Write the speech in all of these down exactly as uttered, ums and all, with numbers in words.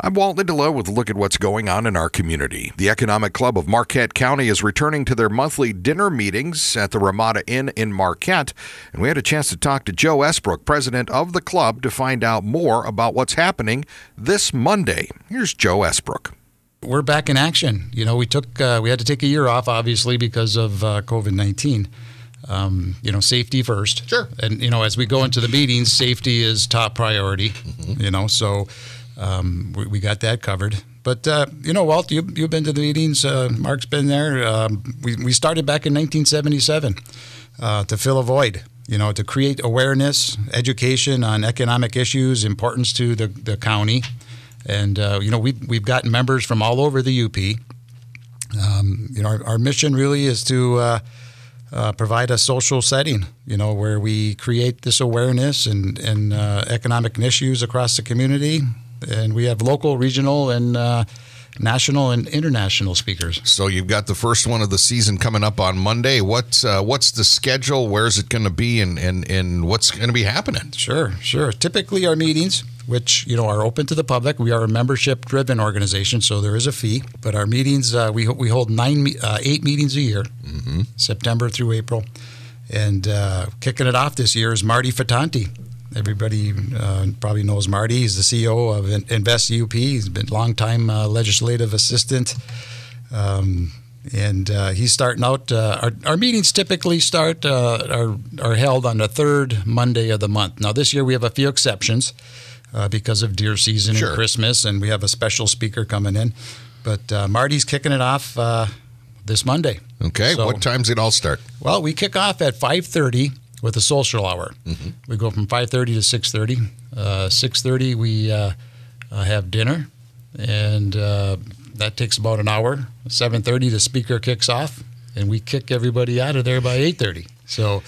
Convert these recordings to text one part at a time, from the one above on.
I'm Walt Lindelof with a look at what's going on in our community. The Economic Club of Marquette County is returning to their monthly dinner meetings at the Ramada Inn in Marquette, and we had a chance to talk to Joe Esbrook, president of the club, to find out more about what's happening this Monday. Here's Joe Esbrook. We're back in action. You know, we took uh, we had to take a year off, obviously, because of uh, COVID nineteen. Um, you know, safety first. Sure. And, you know, as we go into the meetings, safety is top priority, mm-hmm. you know, so um, we, we got that covered. But, uh, you know, Walt, you, you've been to the meetings. Uh, Mark's been there. Um, we, we started back in nineteen seventy-seven uh, to fill a void, you know, to create awareness, education on economic issues, importance to the, the county. And, uh, you know, we've, we've gotten members from all over the U P. Um, you know, our, our mission really is to uh, uh, provide a social setting, you know, where we create this awareness and, and uh, economic issues across the community. And we have local, regional, and uh, national and international speakers. So you've got the first one of the season coming up on Monday. What's uh, what's the schedule? Where's it going to be, and, and, and what's going to be happening? Sure, sure. Typically, our meetings, which you know are open to the public, we are a membership-driven organization, so there is a fee. But our meetings, uh, we we hold nine, uh, eight meetings a year, mm-hmm. September through April, and uh, kicking it off this year is Marty Fattanti. Everybody uh, probably knows Marty. He's the C E O of Invest U P. He's been a long-time uh, legislative assistant. Um, and uh, he's starting out. Uh, our, our meetings typically start uh, are, are held on the third Monday of the month. Now, this year we have a few exceptions uh, because of deer season Sure. and Christmas, and we have a special speaker coming in. But uh, Marty's kicking it off uh, this Monday. Okay. So, what time's it all start? Well, we kick off at five thirty. With a social hour. Mm-hmm. We go from five thirty to six thirty. Uh, six thirty we uh, uh, have dinner, and uh, that takes about an hour. seven thirty the speaker kicks off, and we kick everybody out of there by eight thirty. So,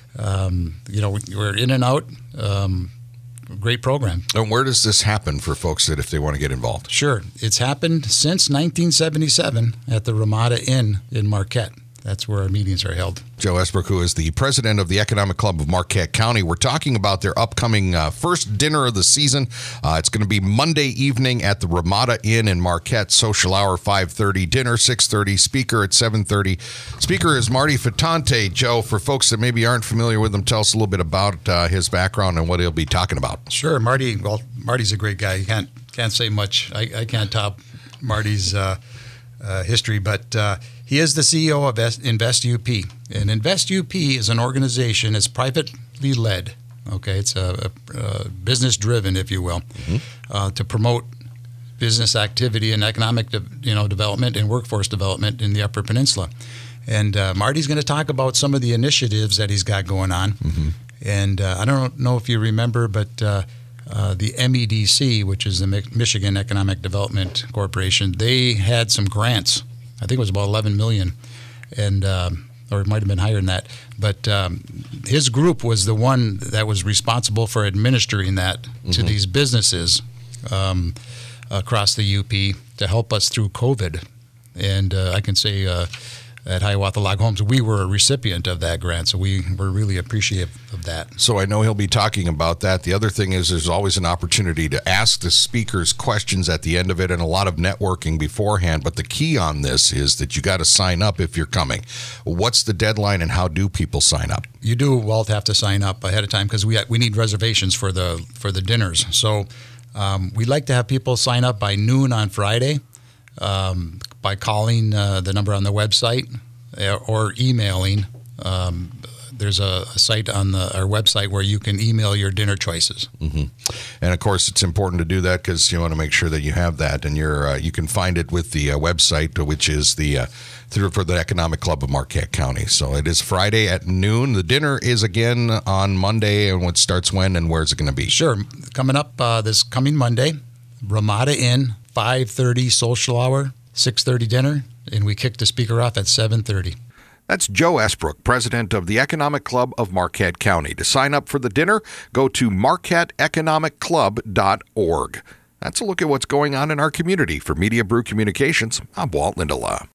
um, you know, we're in and out. Um, great program. And where does this happen for folks that if they want to get involved? Sure. It's happened since nineteen seventy-seven at the Ramada Inn in Marquette. That's where our meetings are held. Joe Esbrook, who is the president of the Economic Club of Marquette County. We're talking about their upcoming uh, first dinner of the season. Uh, it's going to be Monday evening at the Ramada Inn in Marquette. Social hour, five thirty. Dinner, six thirty. Speaker at seven thirty. Speaker is Marty Fattanti. Joe, for folks that maybe aren't familiar with him, tell us a little bit about uh, his background and what he'll be talking about. Sure. Marty, well, Marty's a great guy. You can't, can't say much. I, I can't top Marty's uh, uh, history, but uh, he is the C E O of Invest U P. And Invest U P is an organization that's privately led. Okay, it's a, a, a business-driven, if you will, mm-hmm. uh, to promote business activity and economic, de- you know, development and workforce development in the Upper Peninsula. And uh, Marty's going to talk about some of the initiatives that he's got going on. Mm-hmm. And uh, I don't know if you remember, but uh, uh, the M E D C, which is the Mi- Michigan Economic Development Corporation, they had some grants. I think it was about eleven million dollars, and um, or it might have been higher than that. But um, his group was the one that was responsible for administering that mm-hmm. to these businesses um, across the U P to help us through COVID. And uh, I can say uh, at Hiawatha Log Homes, we were a recipient of that grant, so we were really appreciative of that. So I know he'll be talking about that. The other thing is there's always an opportunity to ask the speakers questions at the end of it and a lot of networking beforehand. But the key on this is that you got to sign up if you're coming. What's the deadline and how do people sign up? You do, Walt, have to sign up ahead of time because we we need reservations for the for the dinners. So um, we'd like to have people sign up by noon on Friday. Um, by calling uh, the number on the website or emailing. Um, there's a, a site on the, our website where you can email your dinner choices. Mm-hmm. And, of course, it's important to do that because you want to make sure that you have that. And you're, uh, you can find it with the uh, website, which is the uh, through for the Economic Club of Marquette County. So it is Friday at noon. The dinner is, again, on Monday. And what starts when and where is it going to be? Sure. Coming up uh, this coming Monday, Ramada Inn, five thirty social hour. six thirty dinner, and we kick the speaker off at seven thirty. That's Joe Esbrook, president of the Economic Club of Marquette County. To sign up for the dinner, go to marquette economic club dot org. That's a look at what's going on in our community. For Media Brew Communications, I'm Walt Lindelof.